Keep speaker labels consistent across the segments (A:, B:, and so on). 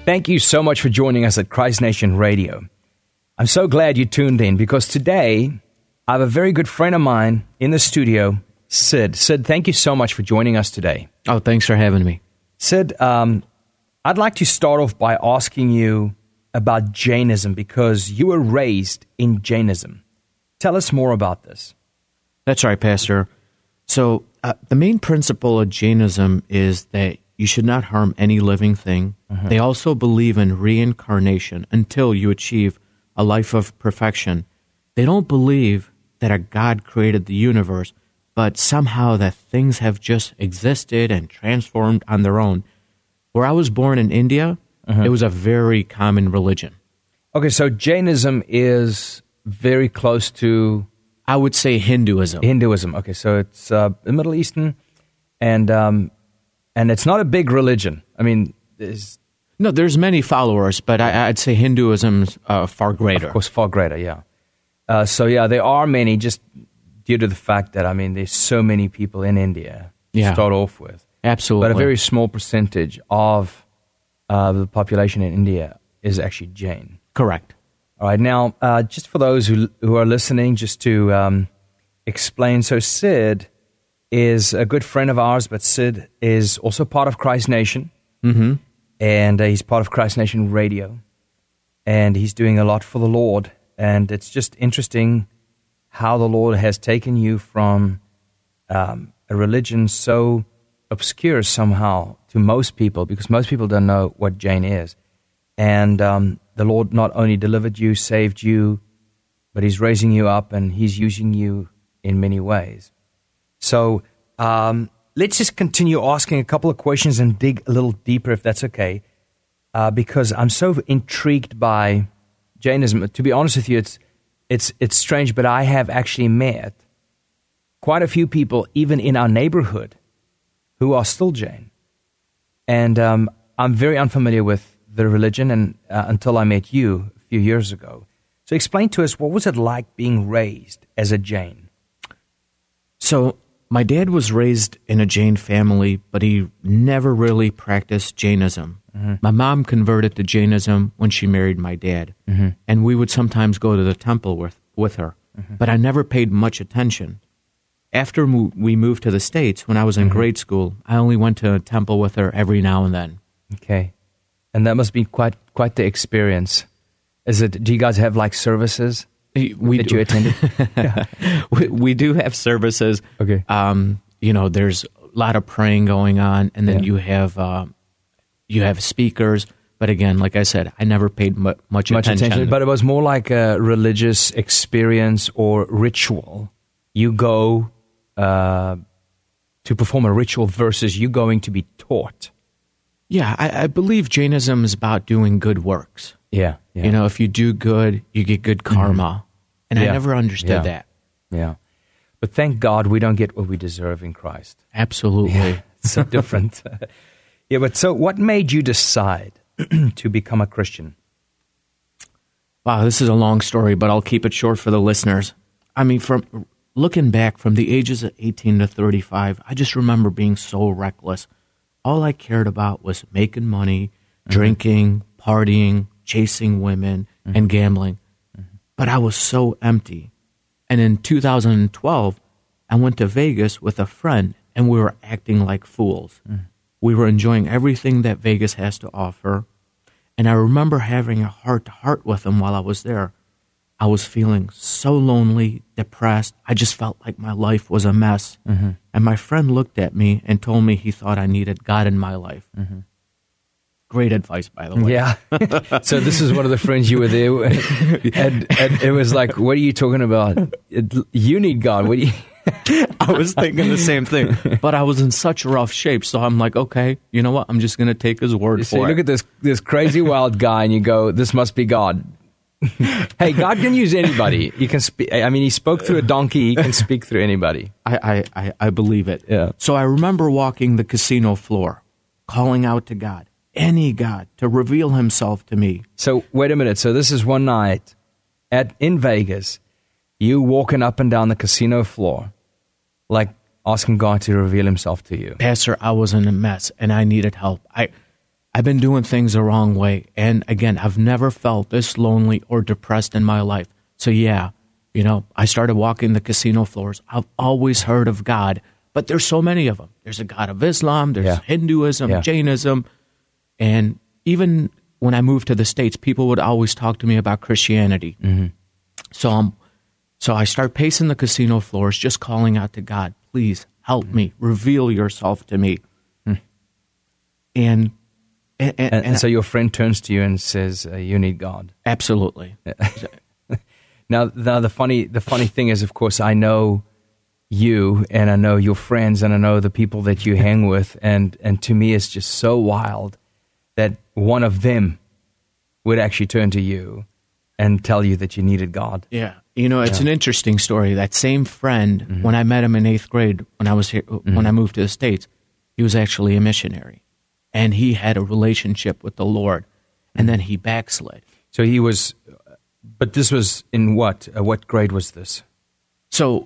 A: thank you so much for joining us at Christ Nation Radio. I'm so glad you tuned in because today I have a very good friend of mine in the studio, Sid. Sid, thank you so much for joining us today.
B: Oh, thanks for having me.
A: Sid, I'd like to start off by asking you about Jainism because you were raised in Jainism. Tell us more about this.
B: That's right, Pastor. So the main principle of Jainism is that you should not harm any living thing. Mm-hmm. They also believe in reincarnation until you achieve a life of perfection. They don't believe that a God created the universe, but somehow that things have just existed and transformed on their own. Where I was born in India, it was a very common religion.
A: Okay, so Jainism is very close to...
B: I would say Hinduism.
A: Hinduism. Okay, so it's the Middle Eastern, and it's not a big religion. I mean,
B: there's many followers, but I'd say Hinduism's far greater.
A: Of course, far greater. Yeah. There are many, just due to the fact that there's so many people in India to start off with.
B: Absolutely,
A: but a very small percentage of the population in India is actually Jain.
B: Correct.
A: All right, now, just for those who are listening, just to explain, so Sid is a good friend of ours, but Sid is also part of Christ Nation, and he's part of Christ Nation Radio, and he's doing a lot for the Lord, and it's just interesting how the Lord has taken you from a religion so obscure somehow to most people, because most people don't know what Jain is, and the Lord not only delivered you, saved you, but He's raising you up and He's using you in many ways. So let's just continue asking a couple of questions and dig a little deeper, if that's okay, because I'm so intrigued by Jainism. To be honest with you, it's strange, but I have actually met quite a few people, even in our neighborhood, who are still Jain. And I'm very unfamiliar with the religion and until I met you a few years ago. So explain to us, what was it like being raised as a Jain?
B: So my dad was raised in a Jain family, but he never really practiced Jainism. My mom converted to Jainism when she married my dad, and we would sometimes go to the temple with her, but I never paid much attention. After we moved to the States, when I was in grade school, I only went to a temple with her every now and then.
A: Okay. And that must be quite the experience. Do you guys have like services that you attended?
B: we do have services.
A: Okay.
B: There's a lot of praying going on, and then you have speakers. But again, like I said, I never paid much attention.
A: But it was more like a religious experience or ritual. You go to perform a ritual versus you going to be taught.
B: Yeah, I believe Jainism is about doing good works.
A: Yeah.
B: If you do good, you get good karma. And I never understood that.
A: Yeah. But thank God we don't get what we deserve in Christ.
B: Absolutely.
A: Yeah, it's so different. So what made you decide to become a Christian?
B: Wow, this is a long story, but I'll keep it short for the listeners. From looking back from the ages of 18 to 35, I just remember being so reckless. All I cared about was making money, drinking, partying, chasing women, and gambling. But I was so empty. And in 2012, I went to Vegas with a friend, and we were acting like fools. We were enjoying everything that Vegas has to offer. And I remember having a heart-to-heart with him while I was there. I was feeling so lonely, depressed. I just felt like my life was a mess. And my friend looked at me and told me he thought I needed God in my life. Great advice, by the way.
A: Yeah. So this is one of the friends you were there with. And it was like, what are you talking about? You need God. What do you...
B: I was thinking the same thing. But I was in such rough shape. So I'm like, okay, you know what? I'm just going to take his word
A: so
B: for it.
A: You look at this crazy wild guy and you go, this must be God. Hey, God can use anybody. He can speak. He spoke through a donkey. He can speak through anybody.
B: I believe it.
A: Yeah.
B: So I remember walking the casino floor, calling out to God, any God, to reveal Himself to me.
A: So wait a minute. So this is one night in Vegas. You walking up and down the casino floor, like asking God to reveal Himself to you.
B: Pastor, I was in a mess and I needed help. I I've been doing things the wrong way. And again, I've never felt this lonely or depressed in my life. So yeah, I started walking the casino floors. I've always heard of God, but there's so many of them. There's a God of Islam, there's Hinduism, Jainism. And even when I moved to the States, people would always talk to me about Christianity.
A: Mm-hmm.
B: So I start pacing the casino floors, just calling out to God, please help me, reveal yourself to me. And
A: so your friend turns to you and says, you need God.
B: Absolutely.
A: Now the funny thing is, of course, I know you and I know your friends and I know the people that you hang with, and to me it's just so wild that one of them would actually turn to you and tell you that you needed God.
B: Yeah. It's an interesting story. That same friend, when I met him in 8th grade, when I was here, when I moved to the States, he was actually a missionary. And he had a relationship with the Lord. And then he backslid.
A: So he was, but this was in what? What grade was this?
B: So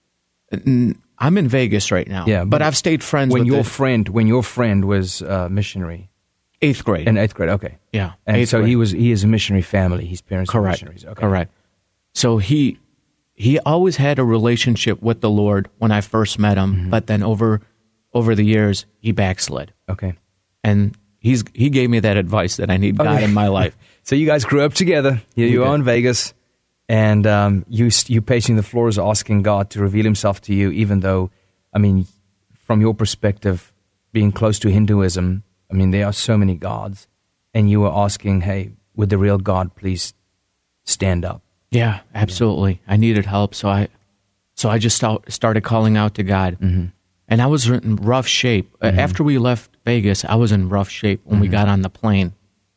B: I'm in Vegas right now.
A: Yeah.
B: But I've stayed friends
A: when
B: with
A: your friend was a missionary.
B: 8th grade.
A: In 8th grade, okay.
B: Yeah.
A: And so grade. He is a missionary family. His parents were missionaries. Okay.
B: Correct. So he always had a relationship with the Lord when I first met him, but then over the years he backslid.
A: Okay.
B: And he gave me that advice that I need God in my life.
A: So you guys grew up together. You are in Vegas, and you pacing the floors, asking God to reveal Himself to you. Even though, from your perspective, being close to Hinduism, there are so many gods, and you were asking, "Hey, would the real God please stand up?"
B: Yeah, absolutely. I needed help, so I just started calling out to God. And I was in rough shape. After we left Vegas, I was in rough shape when we got on the plane.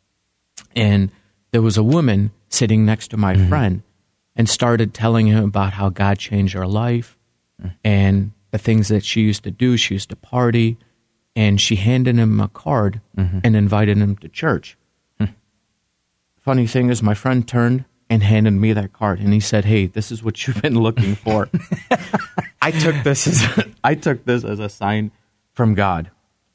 B: And there was a woman sitting next to my friend and started telling him about how God changed her life and the things that she used to do. She used to party. And she handed him a card and invited him to church. Funny thing is, my friend turned and handed me that card, and he said, "Hey, this is what you've been looking for." I took this as a sign from God.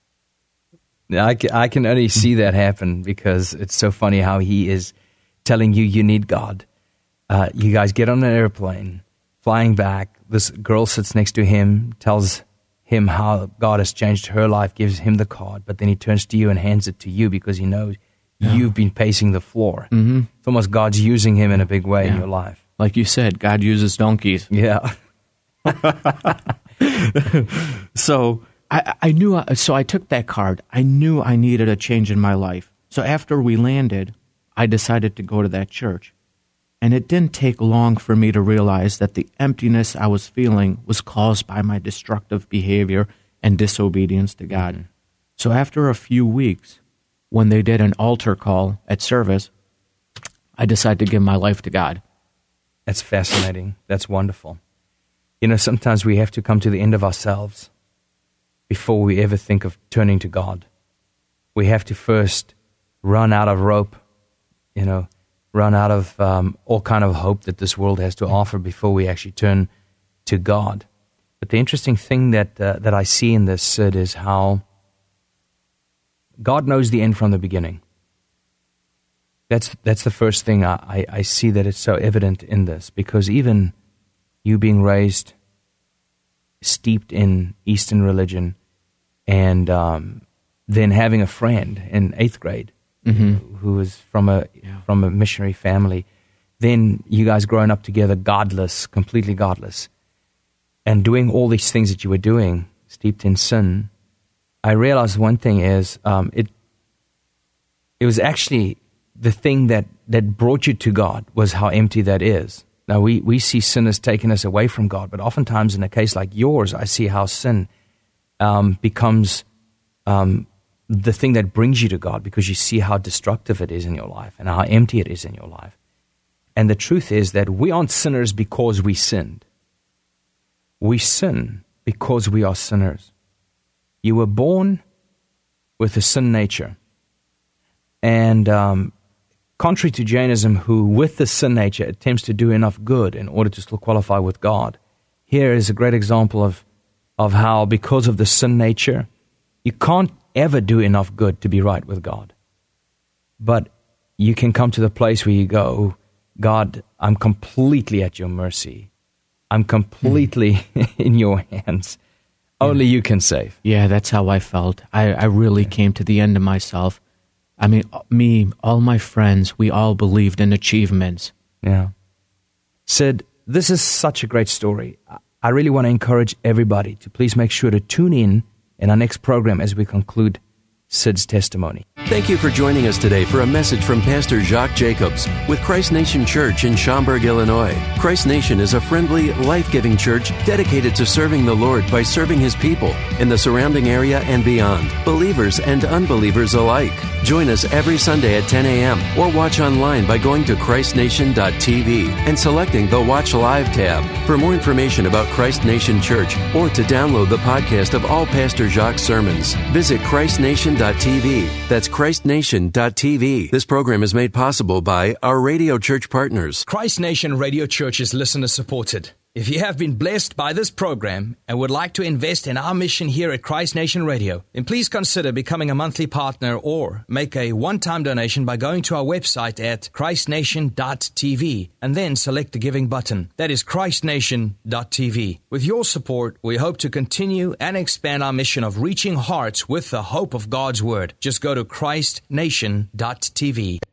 A: I can only see that happen because it's so funny how He is telling you need God. You guys get on an airplane, flying back. This girl sits next to him, tells him how God has changed her life, gives him the card, but then he turns to you and hands it to you because he knows you've been pacing the floor. It's almost God's using him in a big way in your life.
B: Like you said, God uses donkeys.
A: Yeah.
B: So I knew, so I took that card. I knew I needed a change in my life. So after we landed, I decided to go to that church. And it didn't take long for me to realize that the emptiness I was feeling was caused by my destructive behavior and disobedience to God. So after a few weeks, when they did an altar call at service, I decided to give my life to God.
A: That's fascinating. That's wonderful. Sometimes we have to come to the end of ourselves before we ever think of turning to God. We have to first run out of rope, run out of all kind of hope that this world has to offer before we actually turn to God. But the interesting thing that I see in this, Sid, is how God knows the end from the beginning. That's the first thing I see that it's so evident in this, because even you being raised, steeped in Eastern religion, and then having a friend in 8th grade who was from a missionary family, then you guys growing up together, godless, completely godless, and doing all these things that you were doing, steeped in sin. I realized one thing is it was actually the thing that brought you to God was how empty that is. Now, we see sin as taking us away from God, but oftentimes in a case like yours, I see how sin becomes the thing that brings you to God, because you see how destructive it is in your life and how empty it is in your life. And the truth is that we aren't sinners because we sinned. We sin because we are sinners. You were born with a sin nature. And contrary to Jainism, who with the sin nature attempts to do enough good in order to still qualify with God, here is a great example of how, because of the sin nature, you can't ever do enough good to be right with God. But you can come to the place where you go, God, I'm completely at your mercy. I'm completely in your hands. Only you can save.
B: Yeah, that's how I felt. I really came to the end of myself. I mean, me, all my friends, we all believed in achievements.
A: Yeah. Sid, this is such a great story. I really want to encourage everybody to please make sure to tune in our next program as we conclude Sid's testimony.
C: Thank you for joining us today for a message from Pastor Jacques Jacobs with Christ Nation Church in Schaumburg, Illinois. Christ Nation is a friendly, life-giving church dedicated to serving the Lord by serving His people in the surrounding area and beyond, believers and unbelievers alike. Join us every Sunday at 10 a.m. or watch online by going to christnation.tv and selecting the Watch Live tab. For more information about Christ Nation Church or to download the podcast of all Pastor Jacques' sermons, visit christnation.tv. That's christnation.tv. This program is made possible by our radio church partners.
A: Christ Nation Radio Church is listener supported. If you have been blessed by this program and would like to invest in our mission here at Christ Nation Radio, then please consider becoming a monthly partner or make a one-time donation by going to our website at christnation.tv and then select the giving button. That is christnation.tv. With your support, we hope to continue and expand our mission of reaching hearts with the hope of God's Word. Just go to christnation.tv.